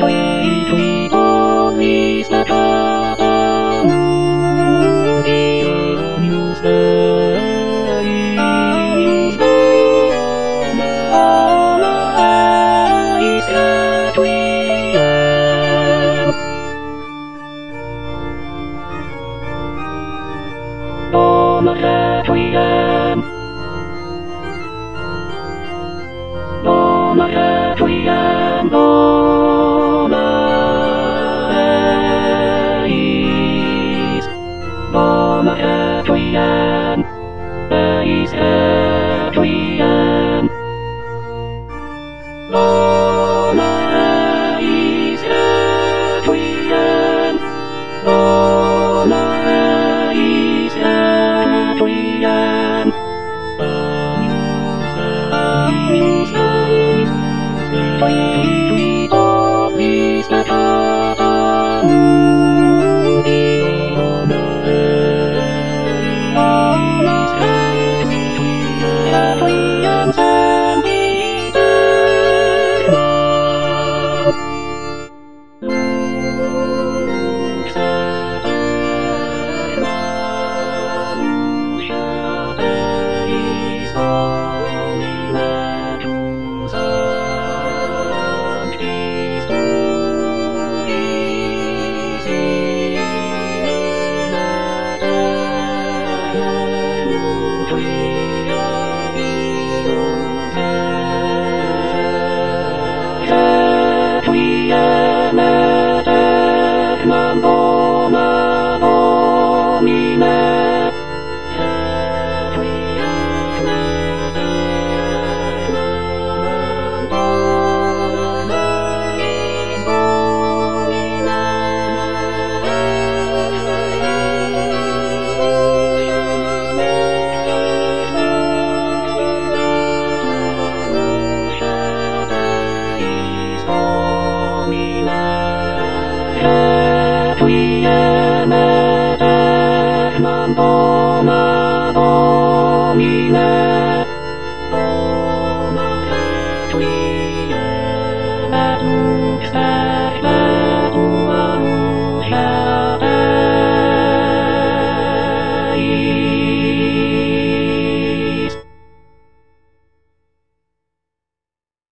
tweet on Instagram. Dear news days. Mama is that we am. Mama that we am. Mama that we am. Mama is. Mama that we am. Is that we am. Mama is that we am. Mama is that we am. News, news, news, news.